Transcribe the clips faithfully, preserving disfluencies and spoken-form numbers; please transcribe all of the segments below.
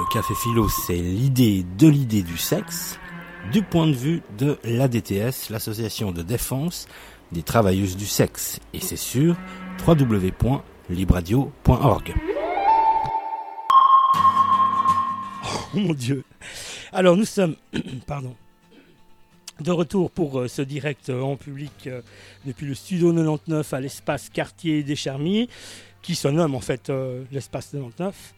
Café Philo, c'est l'idée de l'idée du sexe, du point de vue de l'A D T S, l'association de défense des travailleuses du sexe. Et c'est sur w w w point libradio point org. Oh mon Dieu. Alors nous sommes pardon, de retour pour euh, ce direct euh, en public euh, depuis le studio quatre-vingt-dix-neuf à l'espace quartier des Charmiers, qui se nomme en fait euh, l'espace quatre-vingt-dix-neuf.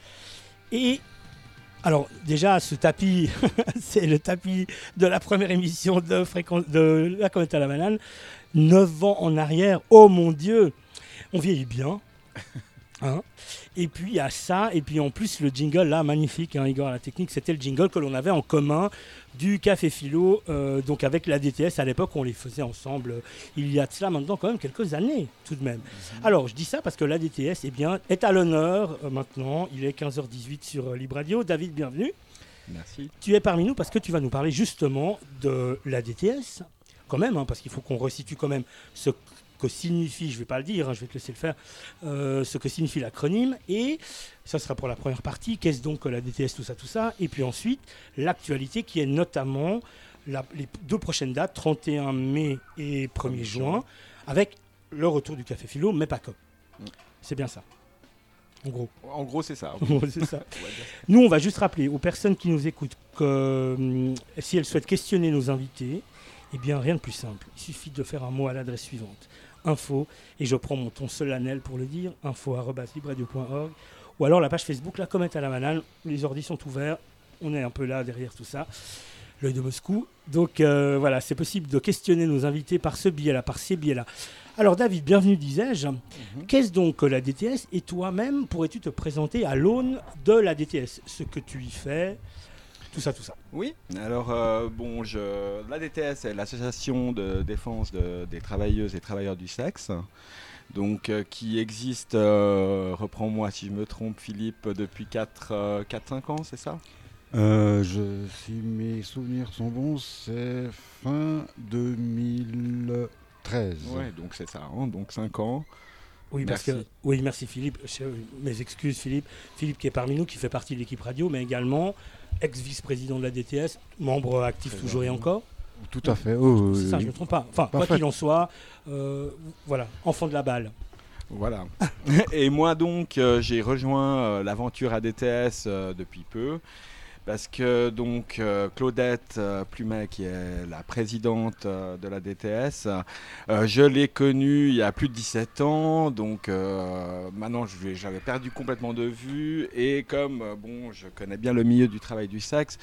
Et alors déjà ce tapis, c'est le tapis de la première émission de, fréquence, de la Comète à la banane. neuf ans en arrière, oh mon Dieu, on vieillit bien. Hein, et puis à ça, et puis en plus le jingle là, magnifique, hein, Igor à la technique, c'était le jingle que l'on avait en commun du Café Philo, euh, donc avec l'A D T S à l'époque, on les faisait ensemble, euh, il y a de cela maintenant quand même quelques années tout de même. Mmh. Alors je dis ça parce que l'A D T S eh bien, est à l'honneur euh, maintenant, il est quinze heures dix-huit sur euh, Libradio. David, bienvenue. Merci. Tu es parmi nous parce que tu vas nous parler justement de l'A D T S, quand même, hein, parce qu'il faut qu'on resitue quand même ce que signifie, je ne vais pas le dire, hein, je vais te laisser le faire, euh, ce que signifie l'acronyme, et ça sera pour la première partie, qu'est-ce donc que la D T S, tout ça, tout ça, et puis ensuite, l'actualité qui est notamment la, les deux prochaines dates, trente et un mai et premier juin, avec le retour du Café Philo, mais pas que. Mm. C'est bien ça. En gros. En gros, c'est ça. c'est ça. Nous, on va juste rappeler aux personnes qui nous écoutent que euh, si elles souhaitent questionner nos invités, eh bien, rien de plus simple. Il suffit de faire un mot à l'adresse suivante. Info, et je prends mon ton solennel pour le dire, info arobase libradio point org, ou alors la page Facebook, la Comète à la banane. Les ordis sont ouverts, on est un peu là derrière tout ça, l'œil de Moscou. Donc euh, voilà, c'est possible de questionner nos invités par ce biais-là, par ces biais-là. Alors David, bienvenue disais-je. Mm-hmm. Qu'est-ce donc que la D T S, et toi-même, pourrais-tu te présenter à l'aune de la D T S, ce que tu y fais, tout ça, tout ça. Oui, alors euh, bon, je, l'A D T S est l'association de défense de, des travailleuses et travailleurs du sexe, donc euh, qui existe, euh, reprends-moi si je me trompe Philippe, depuis quatre cinq ans, c'est ça euh, je, Si mes souvenirs sont bons, c'est fin deux mille treize. Oui, donc c'est ça, hein, donc cinq ans. Oui, merci. Parce que, oui, merci Philippe. Mes excuses Philippe. Philippe qui est parmi nous, qui fait partie de l'équipe radio, mais également ex-vice-président de la D T S, membre actif Très toujours bien. Et encore. Tout à fait. Oh, c'est oui, ça, oui. je ne me trompe pas. Enfin, Parfait. Quoi qu'il en soit, euh, voilà, enfant de la balle. Voilà. Et moi donc, euh, j'ai rejoint euh, l'aventure A D T S euh, depuis peu. Parce que donc euh, Claudette euh, Plumet, qui est la présidente euh, de la D T S, euh, je l'ai connue il y a plus de dix-sept ans, donc euh, maintenant je, j'avais perdu complètement de vue, et comme euh, bon, je connais bien le milieu du travail du sexe,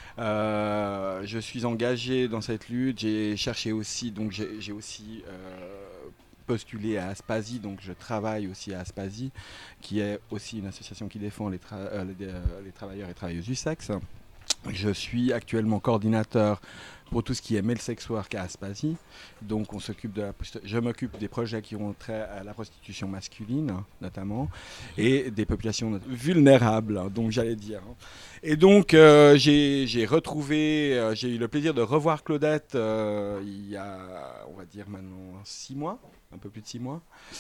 euh, je suis engagé dans cette lutte. J'ai cherché aussi, donc j'ai, j'ai aussi euh, postulé à Aspasie, donc je travaille aussi à Aspasie, qui est aussi une association qui défend les, tra- euh, les, euh, les travailleurs et travailleuses du sexe. Je suis actuellement coordinateur pour tout ce qui est male sex work à Aspasie. Donc on s'occupe de la, je m'occupe des projets qui ont trait à la prostitution masculine notamment, et des populations vulnérables, donc j'allais dire. Et donc euh, j'ai, j'ai retrouvé, euh, j'ai eu le plaisir de revoir Claudette euh, il y a, on va dire maintenant six mois, un peu plus de six mois.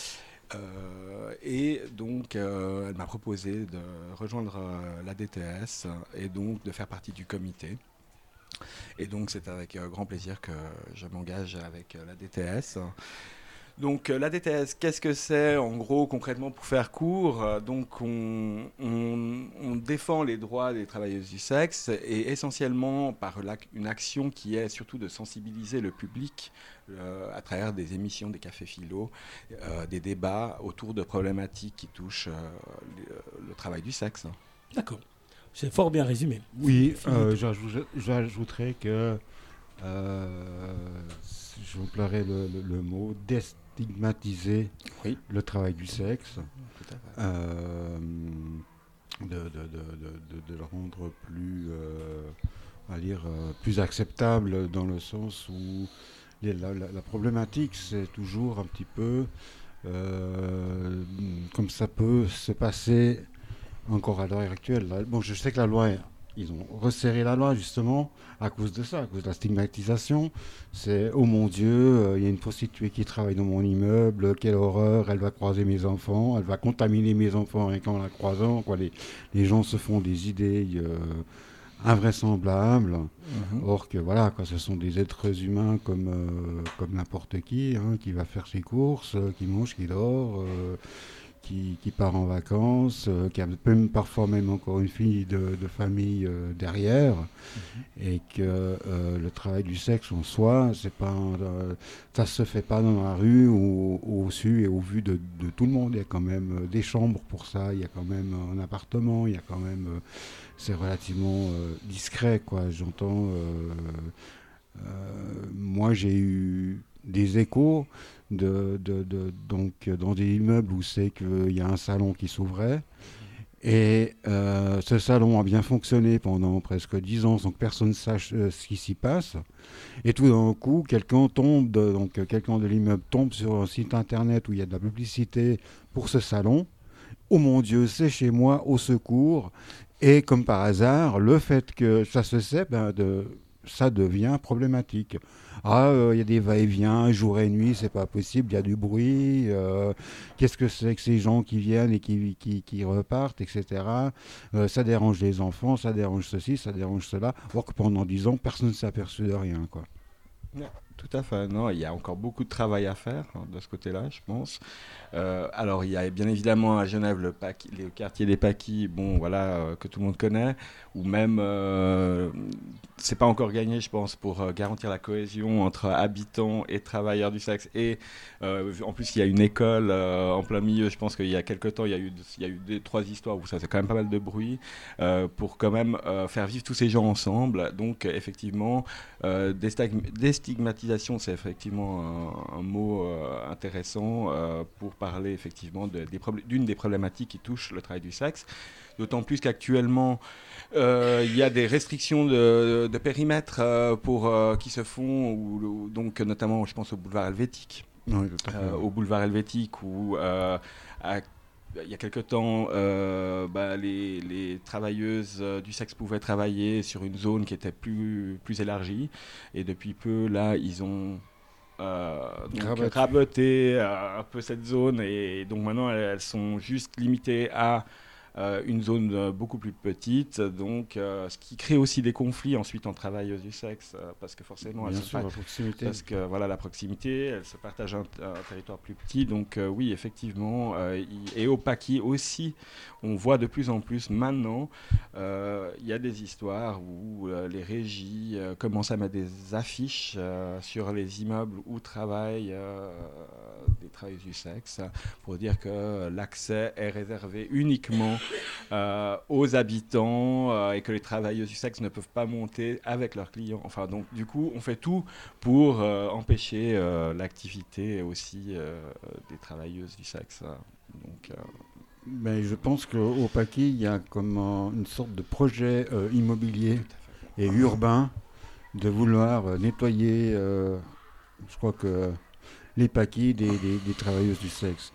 Euh, et donc euh, elle m'a proposé de rejoindre euh, la D T S et donc de faire partie du comité. Et donc c'est avec euh, grand plaisir que je m'engage avec euh, la D T S. Donc euh, la D T S, qu'est-ce que c'est en gros concrètement pour faire court? euh, Donc on, on, on défend les droits des travailleuses du sexe, et essentiellement par la, une action qui est surtout de sensibiliser le public euh, à travers des émissions, des cafés philo, euh, des débats autour de problématiques qui touchent euh, le, le travail du sexe. D'accord. C'est fort bien résumé. Oui, euh, j'ajoute, j'ajouterais que euh, j'emploierais le, le, le mot déstigmatiser oui. le travail du sexe, euh, de, de, de, de, de le rendre plus, euh, on va dire, euh, plus acceptable, dans le sens où les, la, la, la problématique, c'est toujours un petit peu euh, comme ça peut se passer encore à l'heure actuelle. Bon, je sais que la loi ils ont resserré la loi justement à cause de ça, à cause de la stigmatisation. C'est oh mon Dieu, il euh, y a une prostituée qui travaille dans mon immeuble, quelle horreur, elle va croiser mes enfants, elle va contaminer mes enfants rien qu'en la croisant. Quoi. Les, les gens se font des idées euh, invraisemblables. Mm-hmm. Or que voilà, quoi, ce sont des êtres humains comme, euh, comme n'importe qui, hein, qui va faire ses courses, euh, qui mange, qui dort. Euh, Qui, qui part en vacances, euh, qui a même, parfois même encore une fille de, de famille euh, derrière, mm-hmm. et que euh, le travail du sexe en soi, c'est pas, euh, ça se fait pas dans la rue ou, ou au su et au vu de, de tout le monde. Il y a quand même euh, des chambres pour ça, il y a quand même un appartement, il y a quand même, euh, c'est relativement euh, discret, quoi. J'entends, euh, euh, moi j'ai eu des échos. De, de, de, donc dans des immeubles où c'est qu'il y a un salon qui s'ouvrait et euh, ce salon a bien fonctionné pendant presque dix ans sans que personne sache euh, ce qui s'y passe et tout d'un coup quelqu'un tombe de, donc quelqu'un de l'immeuble tombe sur un site internet où il y a de la publicité pour ce salon. Oh mon Dieu, c'est chez moi, au secours. Et comme par hasard, le fait que ça se sait, ben de ça devient problématique. Ah, il euh, y a des va-et-vient, jour et nuit, c'est pas possible, il y a du bruit. Euh, qu'est-ce que c'est que ces gens qui viennent et qui, qui, qui repartent, et cetera. Euh, ça dérange les enfants, ça dérange ceci, ça dérange cela. Or que pendant dix ans, personne ne s'est aperçu de rien, quoi. Ouais, tout à fait. Non, il y a encore beaucoup de travail à faire hein, de ce côté-là, je pense. Euh, alors, il y a bien évidemment à Genève le, Paqui, le quartier des Paquis, bon, voilà, euh, que tout le monde connaît, ou même, euh, c'est pas encore gagné, je pense, pour euh, garantir la cohésion entre habitants et travailleurs du sexe. Et euh, en plus, il y a une école euh, en plein milieu. Je pense qu'il y a quelques temps, il y a eu, il y a eu des, trois histoires où ça fait quand même pas mal de bruit euh, pour quand même euh, faire vivre tous ces gens ensemble. Donc, effectivement, euh, déstigmatisation, c'est effectivement un, un mot euh, intéressant euh, pour parler effectivement de, des problé- d'une des problématiques qui touchent le travail du sexe, d'autant plus qu'actuellement euh, il y a des restrictions de, de périmètre euh, pour, euh, qui se font, ou, ou, donc notamment je pense au boulevard Helvétique, oui, euh, au boulevard Helvétique où euh, à, il y a quelque temps, euh, bah, les, les travailleuses euh, du sexe pouvaient travailler sur une zone qui était plus, plus élargie, et depuis peu là ils ont Euh, donc raboter euh, un peu cette zone et, et donc maintenant elles, elles sont juste limitées à euh, une zone euh, beaucoup plus petite, donc euh, ce qui crée aussi des conflits ensuite en travailleuses du sexe euh, parce que forcément bien elles sûr, sont la proximité. parce que voilà la proximité, elles se partagent un, un territoire plus petit, donc euh, oui effectivement euh, y, et au Paquis aussi on voit de plus en plus maintenant il euh, y a des histoires où euh, les régies euh, commencent à mettre des affiches euh, sur les immeubles où travaillent euh, des travailleuses du sexe pour dire que l'accès est réservé uniquement euh, aux habitants euh, et que les travailleuses du sexe ne peuvent pas monter avec leurs clients. Enfin, donc du coup, on fait tout pour euh, empêcher euh, l'activité aussi euh, des travailleuses du sexe. Donc, euh, Mais je pense qu'au Paquis, il y a comme un, une sorte de projet euh, immobilier et urbain de vouloir euh, nettoyer, euh, je crois que les Paquis des, des, des travailleuses du sexe.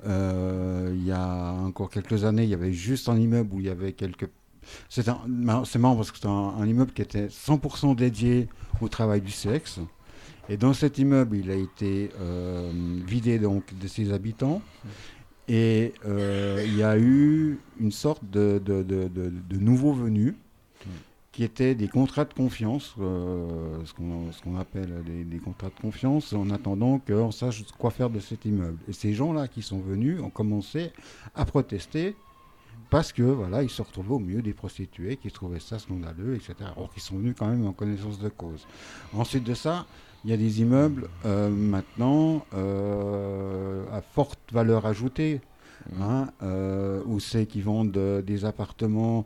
Euh, il y a encore quelques années, il y avait juste un immeuble où il y avait quelques... C'est, un, c'est marrant parce que c'est un, un immeuble qui était cent pour cent dédié au travail du sexe. Et dans cet immeuble, il a été euh, vidé donc, de ses habitants. Et euh, il y a eu une sorte de, de, de, de, de nouveaux venus qui étaient des contrats de confiance, euh, ce, qu'on, ce qu'on appelle des, des contrats de confiance, en attendant qu'on sache quoi faire de cet immeuble. Et ces gens-là qui sont venus ont commencé à protester parce que voilà, ils se retrouvaient au milieu des prostituées qui trouvaient ça scandaleux, et cetera. Alors qu'ils sont venus quand même en connaissance de cause. Ensuite de ça, il y a des immeubles euh, maintenant euh, à forte valeur ajoutée, hein, euh, où c'est qu'ils vendent euh, des appartements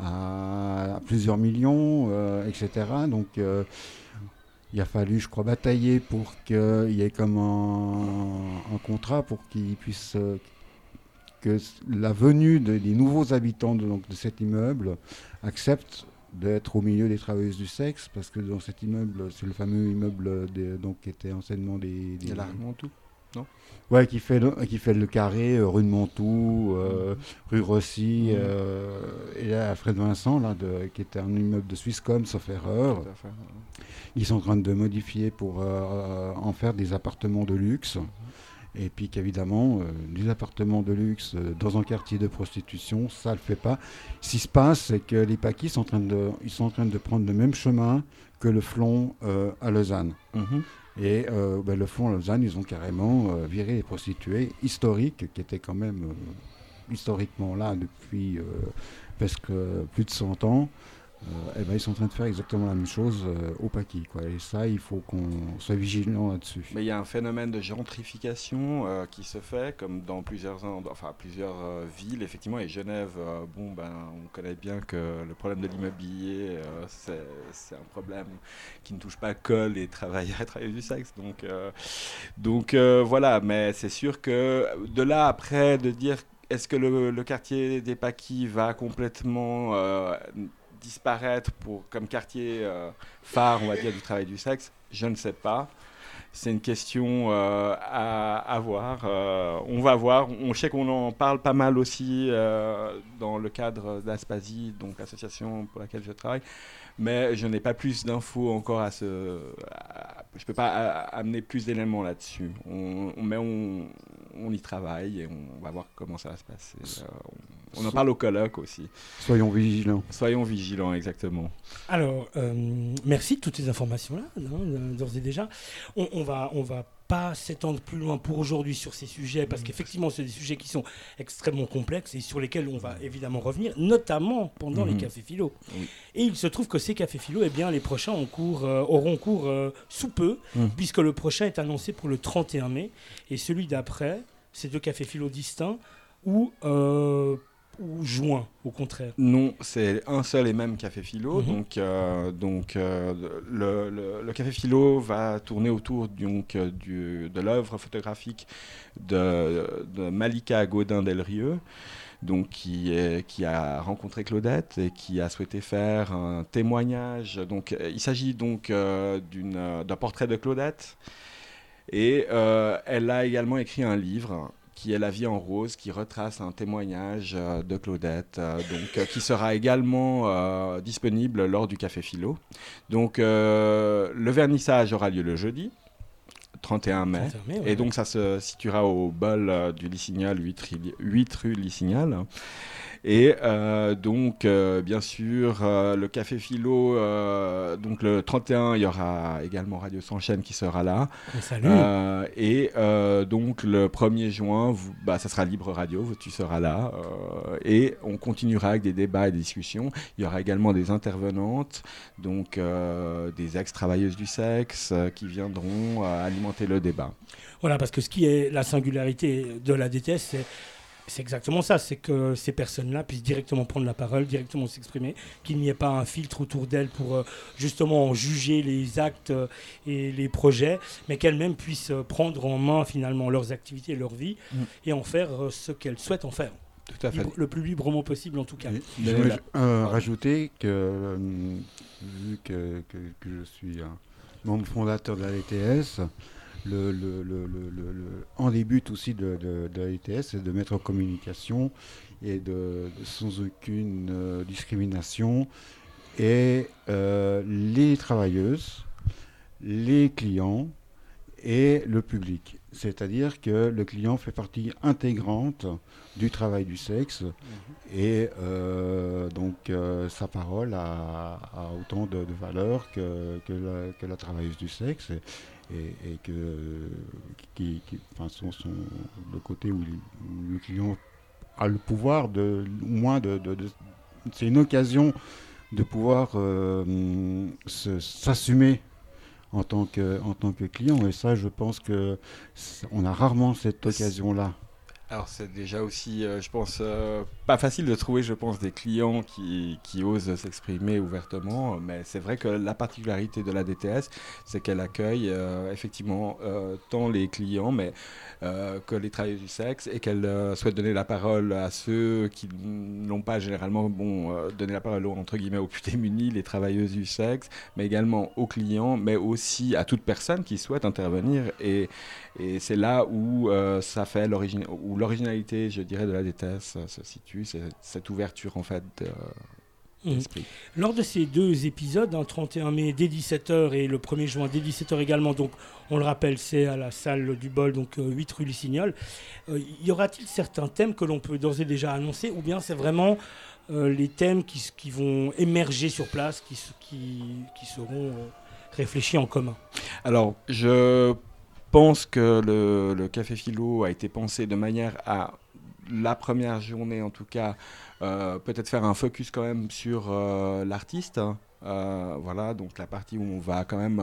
à, à plusieurs millions, euh, et cetera. Donc euh, il a fallu, je crois, batailler pour qu'il y ait comme un, un contrat pour qu'ils puissent... Euh, que la venue de, des nouveaux habitants de, donc, de cet immeuble accepte d'être au milieu des travailleuses du sexe, parce que dans cet immeuble, c'est le fameux immeuble des, donc, qui était anciennement des... des de l'Argentou. non? Ouais, qui fait le, qui fait le carré, euh, rue de Montoux, euh, rue Rossi, euh, et là, Alfred Vincent, là, de, qui était un immeuble de Swisscom, sauf erreur. Ils sont en train de modifier pour euh, en faire des appartements de luxe. Et puis qu'évidemment, euh, des appartements de luxe euh, dans un quartier de prostitution, ça ne le fait pas. Ce qui se passe, c'est que les paquis sont en train de, ils sont en train de prendre le même chemin que le Flon euh, à Lausanne. Mm-hmm. Et euh, ben, le Flon à Lausanne, ils ont carrément euh, viré les prostituées historiques, qui étaient quand même euh, historiquement là depuis euh, presque plus de cent ans. Euh, et ben, ils sont en train de faire exactement la même chose euh, au paquis, quoi. Et ça, il faut qu'on soit vigilant là-dessus. Mais il y a un phénomène de gentrification euh, qui se fait, comme dans plusieurs, enfin, plusieurs euh, villes, effectivement. Et Genève, euh, bon, ben, on connaît bien que le problème de l'immobilier, euh, c'est, c'est un problème qui ne touche pas que les travailleurs et travailleuses du sexe. Donc, euh, donc euh, voilà, mais c'est sûr que de là, après, de dire est-ce que le, le quartier des paquis va complètement... Euh, disparaître pour, comme quartier euh, phare, on va dire, du travail du sexe, je ne sais pas. C'est une question euh, à, à voir. Euh, on va voir. On sait qu'on en parle pas mal aussi euh, dans le cadre d'Aspasie, donc l'association pour laquelle je travaille. Mais je n'ai pas plus d'infos encore à ce... À, je ne peux pas à, amener plus d'éléments là-dessus. On, on, mais on, on y travaille et on va voir comment ça va se passer. Euh, on, on en parle au colloque aussi. Soyons vigilants. Soyons vigilants, exactement. Alors, euh, merci de toutes ces informations-là, hein, d'ores et déjà. On, on va... On va pas s'étendre plus loin pour aujourd'hui sur ces sujets, parce qu'effectivement, c'est des sujets qui sont extrêmement complexes et sur lesquels on va évidemment revenir, notamment pendant mmh. les cafés philo. Oui. Et il se trouve que ces cafés philo, eh bien, les prochains ont cours, euh, auront cours euh, sous peu, mmh. puisque le prochain est annoncé pour le trente et un mai, et celui d'après, c'est deux cafés philo distincts, ou... Euh, ou joint, au contraire? Non, c'est un seul et même café philo. Mmh. Donc, euh, donc euh, le, le, le café philo va tourner autour donc, du, de l'œuvre photographique de, de Malika Gaudin-Delrieux, donc, qui, est, qui a rencontré Claudette et qui a souhaité faire un témoignage. Donc, il s'agit donc euh, d'une, d'un portrait de Claudette. Et euh, elle a également écrit un livre qui est La vie en rose, qui retrace un témoignage euh, de Claudette, euh, donc, euh, qui sera également euh, disponible lors du Café Philo. Donc, euh, le vernissage aura lieu le jeudi, trente et un mai, trente et un mai ouais, et donc ouais. ça se situera au bol euh, du Lysignal, huit rue Lysignal. Et euh, donc, euh, bien sûr, euh, le Café Philo, euh, donc le trente et un, il y aura également Radio Sans Chaîne qui sera là. Oh, salut. Euh, et euh, donc, le premier juin, vous, bah, ça sera Libre Radio, tu seras là. Euh, et on continuera avec des débats et des discussions. Il y aura également des intervenantes, donc euh, des ex-travailleuses du sexe euh, qui viendront euh, alimenter le débat. Voilà, parce que ce qui est la singularité de la D T S, c'est... C'est exactement ça, c'est que ces personnes-là puissent directement prendre la parole, directement s'exprimer, qu'il n'y ait pas un filtre autour d'elles pour euh, justement juger les actes euh, et les projets, mais qu'elles-mêmes puissent euh, prendre en main finalement leurs activités et leur vie mmh. et en faire euh, ce qu'elles souhaitent en faire. Tout à fait. Libre, le plus librement possible en tout cas. Je veux euh, rajouter que, euh, vu que, que, que je suis un membre fondateur de la D T S, Le, le, le, le, le, le, en début aussi de, de, de la D T S, c'est de mettre en communication et de, de sans aucune euh, discrimination et euh, les travailleuses, les clients et le public. C'est-à-dire que le client fait partie intégrante du travail du sexe mmh. et euh, donc euh, sa parole a, a autant de, de valeur que, que, la, que la travailleuse du sexe. Et, Et, et que qui, qui, enfin, son, son, le côté où, il, où le client a le pouvoir de au moins de, de, de c'est une occasion de pouvoir euh, se, s'assumer en tant que en tant que client, et ça je pense que on a rarement cette occasion là. Alors c'est déjà aussi, euh, je pense, euh, pas facile de trouver, je pense, des clients qui, qui osent s'exprimer ouvertement, mais c'est vrai que la particularité de la D T S, c'est qu'elle accueille euh, effectivement euh, tant les clients mais, euh, que les travailleurs du sexe, et qu'elle euh, souhaite donner la parole à ceux qui n'ont pas généralement bon, euh, donné la parole entre guillemets aux plus démunis, les travailleuses du sexe, mais également aux clients, mais aussi à toute personne qui souhaite intervenir. Et, et c'est là où euh, ça fait l'origine, où l'originalité, je dirais, de la D T S euh, se situe, c'est cette ouverture en fait de, Mmh. Lors de ces deux épisodes, hein, trente et un mai dès dix-sept heures et le premier juin dès dix-sept heures également, donc on le rappelle, c'est à la salle du Bol, donc euh, huit rue Lussignol, euh, y aura-t-il certains thèmes que l'on peut d'ores et déjà annoncer, ou bien c'est vraiment euh, les thèmes qui, qui vont émerger sur place, qui, qui, qui seront euh, réfléchis en commun? Alors, je pense que le, le Café Philo a été pensé de manière à, la première journée en tout cas, Euh, peut-être faire un focus quand même sur euh, l'artiste. Euh, voilà, donc la partie où on va quand même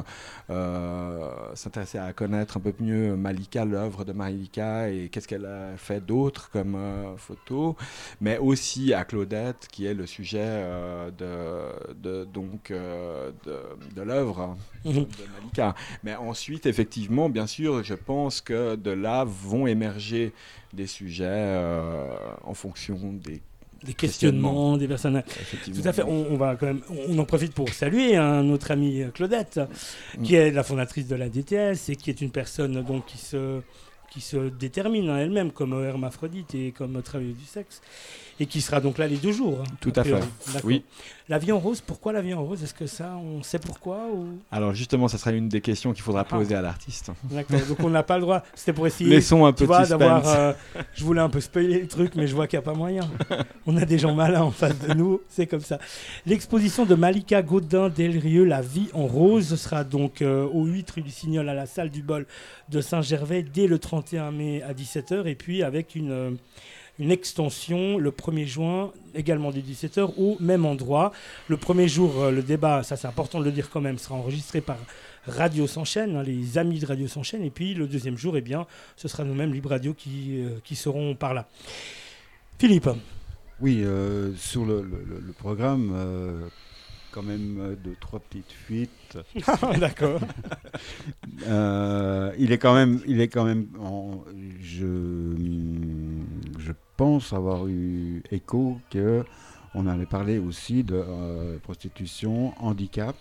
euh, s'intéresser à connaître un peu mieux Malika, l'œuvre de Malika et qu'est-ce qu'elle a fait d'autre comme euh, photo, mais aussi à Claudette qui est le sujet euh, de, de, donc, euh, de, de l'œuvre mmh. de Malika. Mais ensuite, effectivement, bien sûr, je pense que de là vont émerger des sujets euh, en fonction des des questionnements, des personnages. Tout à fait. On, on va quand même, on en profite pour saluer hein, notre amie Claudette, mmh. qui est la fondatrice de la D T S et qui est une personne donc qui se qui se détermine en elle-même comme hermaphrodite et comme travailleuse du sexe, et qui sera donc là les deux jours. Hein, Tout à fait. Oui. La vie en rose, pourquoi la vie en rose? Est-ce que ça, on sait pourquoi ou... Alors justement, ça sera une des questions qu'il faudra ah. poser à l'artiste. D'accord, donc on n'a pas le droit. C'était pour essayer. Laissons un peu de suspense. Euh, je voulais un peu spoiler le truc, mais je vois qu'il n'y a pas moyen. On a des gens malins en face de nous, c'est comme ça. L'exposition de Malika Gaudin Delrieux, La vie en rose, sera donc euh, au huit rue Lussignol à la salle du Bol de Saint-Gervais dès le trente et un mai à dix-sept heures, et puis avec une... Euh, une extension le premier juin, également dès dix-sept heures, au même endroit. Le premier jour, euh, le débat, ça c'est important de le dire quand même, sera enregistré par Radio S'enchaîne, hein, les amis de Radio S'enchaîne. Et puis le deuxième jour, eh bien, ce sera nous-mêmes, Libre Radio, qui, euh, qui seront par là. Philippe. Oui, euh, sur le, le, le programme, euh, quand même euh, deux, trois petites fuites. D'accord. euh, il est quand même, il est quand même en, je, je pense avoir eu écho qu'on allait parler aussi de euh, prostitution, handicap.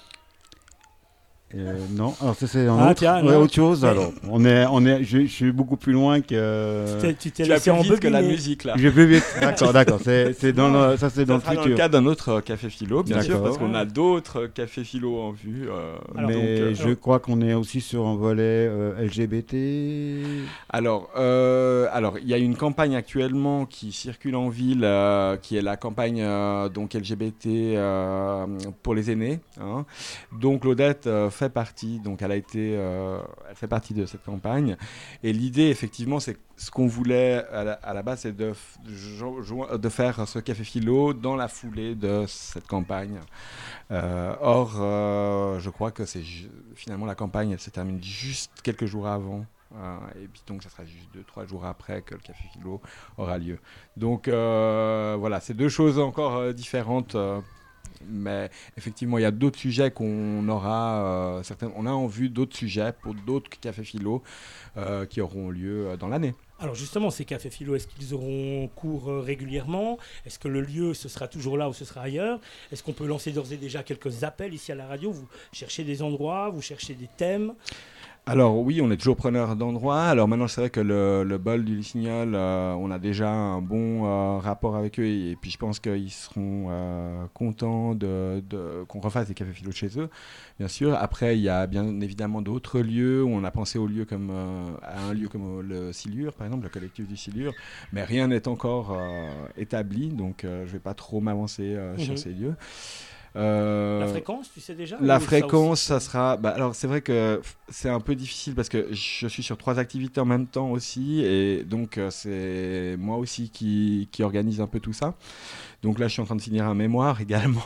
Euh, non, alors ça c'est un ah, autre, tiens, ouais, autre chose. Alors, on est, on est, je, je suis beaucoup plus loin que. Tu t'es tu as plus vite que la musique là. Je vais plus vite. D'accord, d'accord. C'est, c'est dans le, ça c'est ça dans le futur. futur. Dans le cadre d'un autre café philo, bien d'accord. sûr, parce qu'on a d'autres cafés philo en vue. Euh, alors, Mais donc, euh, je alors... crois qu'on est aussi sur un volet euh, L G B T. Alors, euh, alors, il y a une campagne actuellement qui circule en ville, euh, qui est la campagne euh, donc L G B T euh, pour les aînés. Hein. Donc, Claudette euh, fait partie. Donc, elle a été, euh, elle fait partie de cette campagne. Et l'idée, effectivement, c'est ce qu'on voulait à la, à la base, c'est de, de faire ce café philo dans la foulée de cette campagne. Euh, or, euh, je crois que c'est finalement la campagne, elle se termine juste quelques jours avant. Euh, et puis donc, ça sera juste deux, trois jours après que le café philo aura lieu. Donc, euh, voilà, c'est deux choses encore euh, différentes. Euh, Mais effectivement, il y a d'autres sujets qu'on aura, euh, certains, on a en vue d'autres sujets pour d'autres cafés philo euh, qui auront lieu dans l'année. Alors justement, ces cafés philo, est-ce qu'ils auront cours euh, régulièrement? Est-ce que le lieu, ce sera toujours là ou ce sera ailleurs? Est-ce qu'on peut lancer d'ores et déjà quelques appels ici à la radio? Vous cherchez des endroits, vous cherchez des thèmes? Alors oui, on est toujours preneur d'endroits. Alors maintenant, c'est vrai que le, le Bol du Lussignol, euh, on a déjà un bon euh, rapport avec eux et, et puis je pense qu'ils seront euh, contents de, de, qu'on refasse des cafés philo chez eux, bien sûr. Après, il y a bien évidemment d'autres lieux. On a pensé aux lieux comme, euh, à un lieu comme le Silure, par exemple, le collectif du Silure, mais rien n'est encore euh, établi, donc euh, je ne vais pas trop m'avancer euh, mmh. sur ces lieux. Euh, la fréquence, tu sais déjà? La fréquence, ça, aussi, ça sera... Bah, alors, c'est vrai que c'est un peu difficile parce que je suis sur trois activités en même temps aussi. Et donc, euh, c'est moi aussi qui, qui organise un peu tout ça. Donc là, je suis en train de finir un mémoire également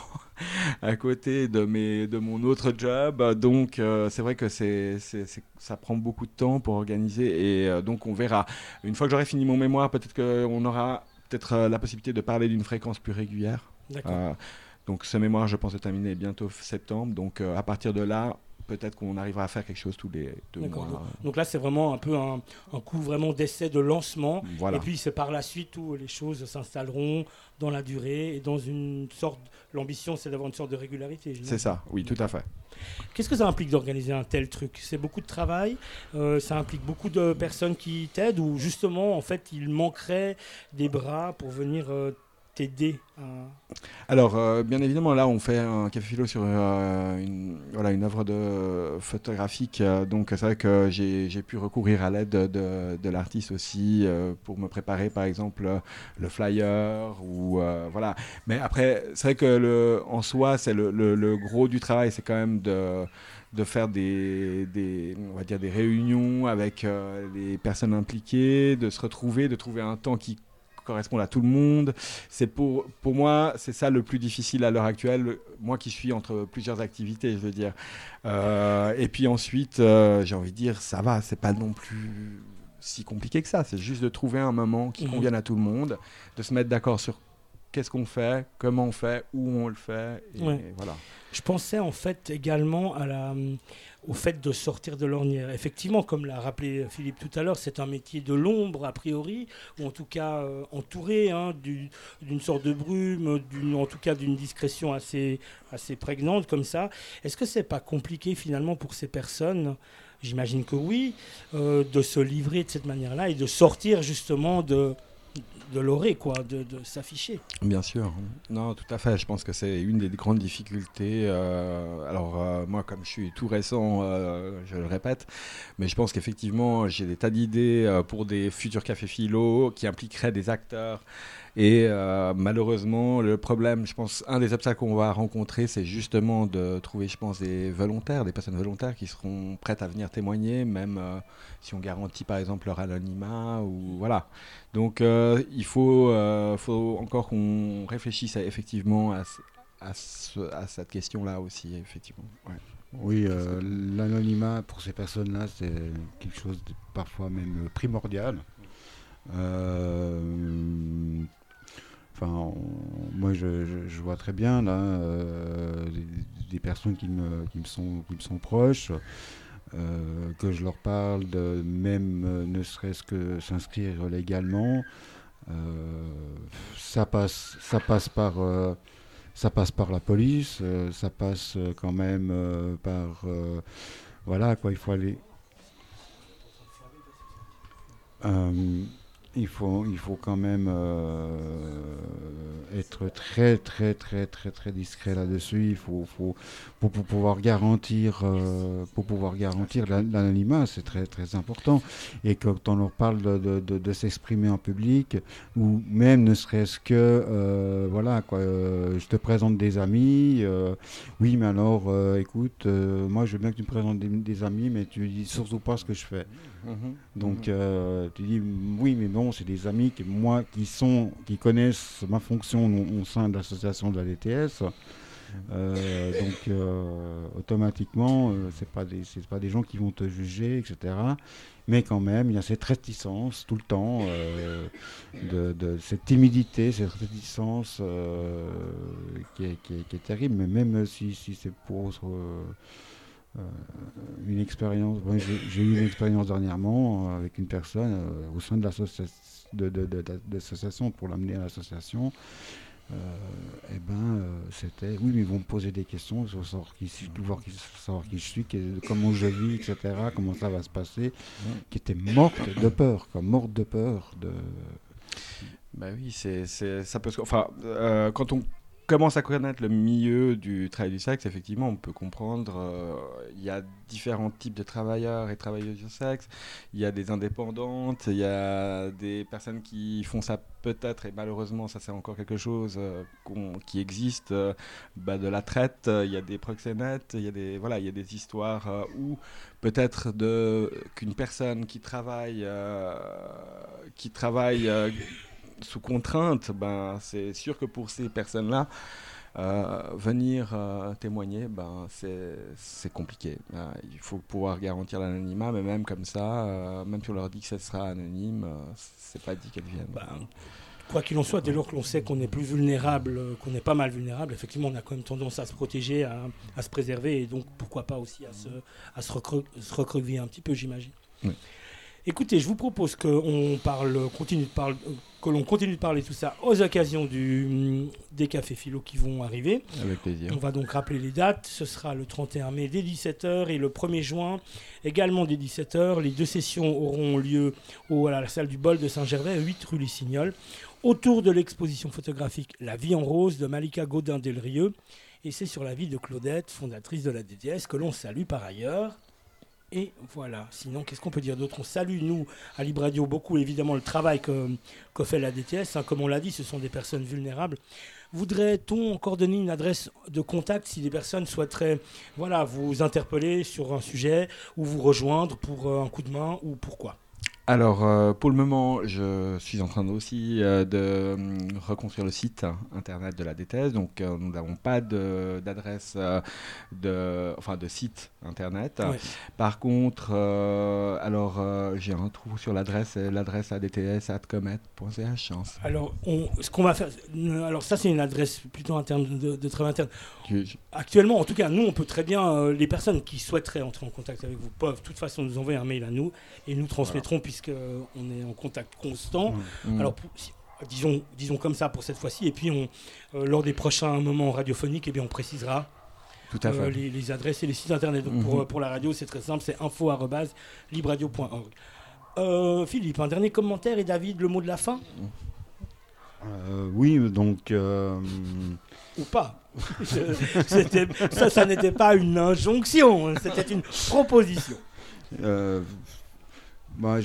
à côté de, mes, de mon autre job. Donc, euh, c'est vrai que c'est, c'est, c'est, ça prend beaucoup de temps pour organiser. Et euh, donc, on verra. Une fois que j'aurai fini mon mémoire, peut-être qu'on aura peut-être euh, la possibilité de parler d'une fréquence plus régulière. D'accord. Euh, donc, ce mémoire, je pense, est terminé bientôt septembre. Donc, euh, à partir de là, peut-être qu'on arrivera à faire quelque chose tous les deux D'accord. mois. Donc, donc là, c'est vraiment un peu un, un coup vraiment d'essai, de lancement. Voilà. Et puis, c'est par la suite où les choses s'installeront dans la durée et dans une sorte... L'ambition, c'est d'avoir une sorte de régularité. C'est ça, oui, tout à fait. Qu'est-ce que ça implique d'organiser un tel truc? C'est beaucoup de travail, euh, ça implique beaucoup de personnes qui t'aident ou justement, en fait, il manquerait des bras pour venir... Euh, t'aider à... Alors, euh, bien évidemment, là, on fait un café philo sur euh, une, voilà, une œuvre de photographique. Euh, donc, c'est vrai que j'ai, j'ai pu recourir à l'aide de, de, de l'artiste aussi euh, pour me préparer, par exemple, le flyer. Ou, euh, voilà. Mais après, c'est vrai que le, en soi, c'est le, le, le gros du travail, c'est quand même de... de faire des, des, on va dire des réunions avec euh, les personnes impliquées, de se retrouver, de trouver un temps qui correspondre à tout le monde. C'est pour, pour moi, c'est ça le plus difficile à l'heure actuelle, moi qui suis entre plusieurs activités, je veux dire. Euh, et puis ensuite, euh, j'ai envie de dire, ça va, c'est pas non plus si compliqué que ça. C'est juste de trouver un moment qui mmh. convienne à tout le monde, de se mettre d'accord sur qu'est-ce qu'on fait, comment on fait, où on le fait, et, ouais. et voilà. Je pensais en fait également à la, au fait de sortir de l'ornière. Effectivement, comme l'a rappelé Philippe tout à l'heure, c'est un métier de l'ombre a priori, ou en tout cas euh, entouré hein, du, d'une sorte de brume, d'une, en tout cas d'une discrétion assez, assez prégnante comme ça. Est-ce que c'est pas compliqué finalement pour ces personnes? J'imagine que oui, euh, de se livrer de cette manière-là et de sortir justement de... de l'orée, quoi, de, de s'afficher. Bien sûr. Non, tout à fait. Je pense que c'est une des grandes difficultés. Euh, alors, euh, moi, comme je suis tout récent, euh, je le répète, mais je pense qu'effectivement, j'ai des tas d'idées euh, pour des futurs cafés philo qui impliqueraient des acteurs. Et euh, malheureusement, le problème, je pense, un des obstacles qu'on va rencontrer, c'est justement de trouver, je pense, des volontaires, des personnes volontaires qui seront prêtes à venir témoigner, même euh, si on garantit, par exemple, leur anonymat ou voilà. Donc, euh, il faut, euh, faut encore qu'on réfléchisse à, effectivement à, à, ce, à cette question-là aussi, effectivement. Ouais. Oui, euh, l'anonymat pour ces personnes-là, c'est quelque chose de parfois même primordial. Euh, Enfin, on, moi, je, je, je vois très bien là euh, des, des personnes qui me, qui me sont, qui me sont proches, euh, que je leur parle de même euh, ne serait-ce que s'inscrire légalement. Euh, ça passe, ça passe par, euh, ça passe par la police, euh, ça passe quand même euh, par, euh, voilà quoi, il faut aller. Euh, Il faut, il faut quand même euh, être très, très, très, très, très discret là-dessus. Il faut, faut pour, pour pouvoir garantir, euh, pour pouvoir garantir l'anonymat, c'est très, très important. Et quand on leur parle de, de, de, de s'exprimer en public, ou même ne serait-ce que, euh, voilà, quoi, euh, je te présente des amis. Euh, oui, mais alors, euh, écoute, euh, moi, je veux bien que tu me présentes des, des amis, mais tu dis surtout pas ce que je fais. Mmh. Donc, euh, tu dis, oui, mais bon, c'est des amis qui, moi, qui, sont, qui connaissent ma fonction au, au sein de l'association de la D T S. Euh, donc, euh, automatiquement, euh, ce n'est pas, pas des gens qui vont te juger, et cetera. Mais quand même, il y a cette réticence tout le temps, euh, de, de cette timidité, cette réticence euh, qui, est, qui, est, qui est terrible. Mais même si, si c'est pour... Euh, Euh, une expérience, ouais, j'ai, j'ai eu une expérience dernièrement euh, avec une personne euh, au sein de, l'association, de, de, de, de, de l'association pour l'amener à l'association. Euh, et ben, euh, c'était oui, mais ils vont me poser des questions sur savoir qui, savoir qui, savoir qui je suis, qui, comment je vis, et cetera, comment ça va se passer, qui était morte de peur, quoi, morte de peur. De... Bah oui, c'est, c'est, ça peut se... Enfin, euh, quand on commence à connaître le milieu du travail du sexe, effectivement, on peut comprendre. Il euh, y a différents types de travailleurs et travailleuses du sexe. Il y a des indépendantes, il y a des personnes qui font ça peut-être, et malheureusement, ça c'est encore quelque chose euh, qui existe, euh, bah, de la traite. Il y a des proxénètes, il y a des, voilà, il y a des histoires euh, où peut-être de, qu'une personne qui travaille, euh, qui travaille euh, sous contrainte, ben, c'est sûr que pour ces personnes-là, euh, venir euh, témoigner, ben, c'est, c'est compliqué. Euh, il faut pouvoir garantir l'anonymat, mais même comme ça, euh, même si on leur dit que ce sera anonyme, euh, c'est pas dit qu'elles viennent. Ben, quoi qu'il en soit, dès lors que l'on sait qu'on est plus vulnérable, qu'on est pas mal vulnérable, effectivement, on a quand même tendance à se protéger, à, à se préserver, et donc pourquoi pas aussi à se, à se, recre- se recroqueviller un petit peu, j'imagine. Oui. Écoutez, je vous propose qu'on parle, continue de parler, que l'on continue de parler tout ça aux occasions du, des cafés philo qui vont arriver. Avec plaisir. On va donc rappeler les dates. Ce sera le trente et un mai dès dix-sept heures et le premier juin également dès dix-sept heures. Les deux sessions auront lieu au, à la salle du Bol de Saint-Gervais, huit rue Lussignol, autour de l'exposition photographique La vie en rose de Malika Gaudin-Delrieux. Et c'est sur la vie de Claudette, fondatrice de la D T S, que l'on salue par ailleurs. Et voilà, sinon, qu'est-ce qu'on peut dire d'autre ? On salue, nous, à Libre Radio, beaucoup, évidemment, le travail que, que fait la D T S. Hein, comme on l'a dit, ce sont des personnes vulnérables. Voudrait-on encore donner une adresse de contact si des personnes souhaiteraient voilà, vous interpeller sur un sujet ou vous rejoindre pour euh, un coup de main ou pourquoi ? Alors, euh, pour le moment, je suis en train aussi euh, de euh, reconstruire le site hein, internet de la D T S. Donc, euh, nous n'avons pas de, d'adresse, euh, de, enfin, de site internet. Ouais. Par contre, euh, alors, euh, j'ai un trou sur l'adresse, l'adresse a d t s arobase comet point c h. Alors, on, ce qu'on va faire, alors ça, c'est une adresse plutôt interne de, de travail interne. Je, je... Actuellement, en tout cas, nous, on peut très bien, euh, les personnes qui souhaiteraient entrer en contact avec vous peuvent, de toute façon, nous envoyer un mail à nous et nous transmettrons, voilà. Puisqu'on est en contact constant. Mmh. Alors, pour, si, disons, disons comme ça pour cette fois-ci, et puis on, euh, lors des prochains moments radiophoniques, eh bien, on précisera Tout à fait. Euh, les, les adresses et les sites internet. Donc, mmh. pour, pour la radio, c'est très simple, c'est info arobase libradio point org. Euh, Philippe, un dernier commentaire et David, le mot de la fin ? euh, Oui, donc... Euh... Ou pas. C'était, ça, ça n'était pas une injonction, c'était une proposition. Euh, moi,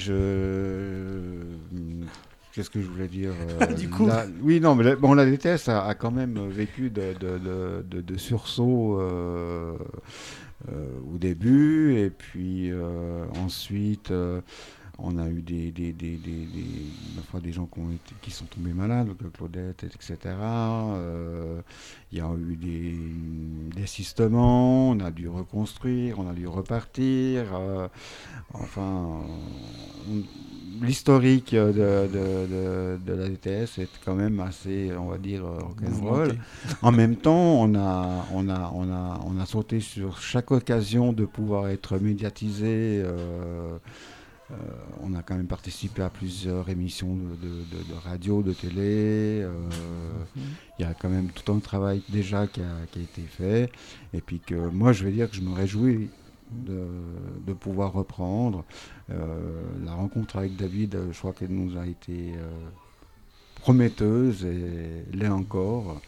je... Qu'est-ce que je voulais dire euh, Du coup la... Oui, non, mais la, bon, la D T S a, a quand même vécu de, de, de, de, de sursauts euh, euh, au début, et puis euh, ensuite... Euh, on a eu des, des, des, des, des, enfin, des gens qui, ont été, qui sont tombés malades, Claudette, et cetera. Euh, il y a eu des désistements, on a dû reconstruire, on a dû repartir. Euh, enfin, on, l'historique de, de, de, de la D T S est quand même assez, on va dire, rock'n'roll. En même temps, on a, on, a, on, a, on a sauté sur chaque occasion de pouvoir être médiatisé. Euh, Euh, on a quand même participé à plusieurs émissions de, de, de, de radio, de télé. Il euh, mmh. y a quand même tout un travail déjà qui a, qui a été fait. Et puis que moi, je vais dire que je me réjouis de, de pouvoir reprendre. Euh, la rencontre avec David, je crois qu'elle nous a été euh, prometteuse et l'est encore.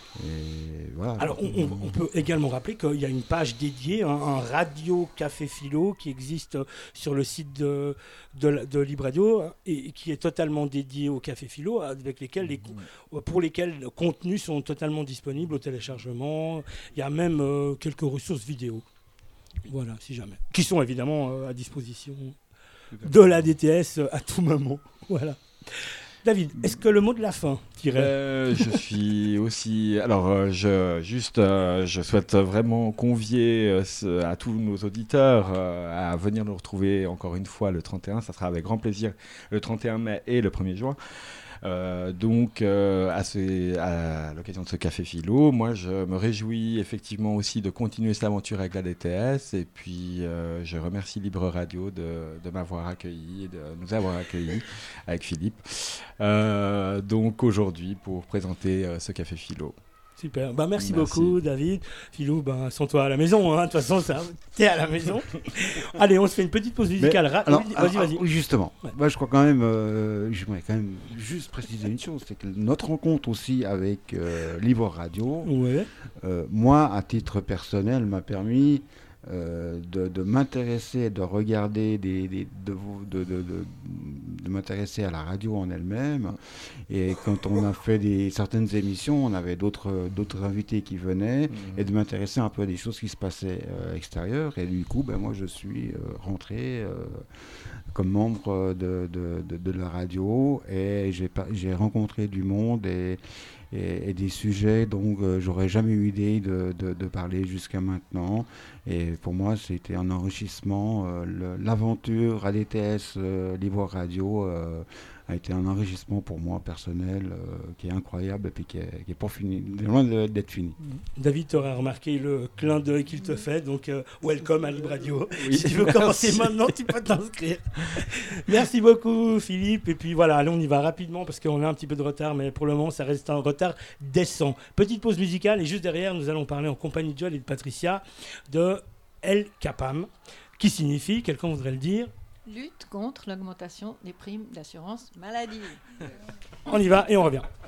Et voilà. Alors, on, on, on peut également rappeler qu'il y a une page dédiée, un, un radio café philo qui existe sur le site de, de, de Libre Radio et qui est totalement dédié au café philo, avec lesquels les, pour lesquels les contenus sont totalement disponibles au téléchargement. Il y a même euh, quelques ressources vidéo, voilà, si jamais, qui sont évidemment euh, à disposition de la D T S à tout moment. Voilà. David, est-ce que le mot de la fin tirait euh, Je suis aussi... Alors, euh, je, juste, euh, je souhaite vraiment convier euh, ce, à tous nos auditeurs euh, à venir nous retrouver encore une fois le trente et un. Ça sera avec grand plaisir le trente et un mai et le premier juin. Euh, donc, euh, à, ce, à l'occasion de ce café philo, moi, je me réjouis effectivement aussi de continuer cette aventure avec la D T S. Et puis, euh, je remercie Libre Radio de, de m'avoir accueilli, de nous avoir accueillis avec Philippe. Euh, donc, aujourd'hui, pour présenter euh, ce café philo. Super. Bah, merci, merci beaucoup, David. Philou, ben, sans toi à la maison. Hein. De toute façon, ça, t'es à la maison. Allez, on se fait une petite pause musicale. Mais, alors, oui, vas-y, vas-y. Oui, justement. Ouais. Moi, je crois quand même, euh, j'aimerais quand même juste préciser une chose, c'est que notre rencontre aussi avec euh, Livre Radio, ouais. euh, moi, à titre personnel, m'a permis euh, de, de m'intéresser, de regarder, des, des, de, de, de, de, de m'intéresser à la radio en elle-même. Et quand on a fait des, certaines émissions, on avait d'autres, d'autres invités qui venaient, mmh. et de m'intéresser un peu à des choses qui se passaient euh, extérieures. Et du coup, ben, moi, je suis euh, rentré euh, comme membre de, de, de, de la radio, et j'ai, j'ai rencontré du monde et, et, et des sujets dont euh, j'aurais jamais eu idée de, de, de parler jusqu'à maintenant. Et pour moi, c'était un enrichissement. Euh, le, l'aventure A D T S euh, Livre Radio euh, a été un enrichissement pour moi personnel euh, qui est incroyable et puis qui est, qui est pas fini, loin d'être fini. David, tu auras remarqué le clin d'œil qu'il te fait, donc euh, welcome à Libre Radio. Oui, si tu veux commencer maintenant, tu peux t'inscrire. Merci beaucoup, Philippe. Et puis voilà, allez, on y va rapidement parce qu'on a un petit peu de retard, mais pour le moment, ça reste un retard décent. Petite pause musicale et juste derrière, nous allons parler en compagnie de Joël et de Patricia de El Capam, qui signifie, quelqu'un voudrait le dire, lutte contre l'augmentation des primes d'assurance maladie. On y va et on revient.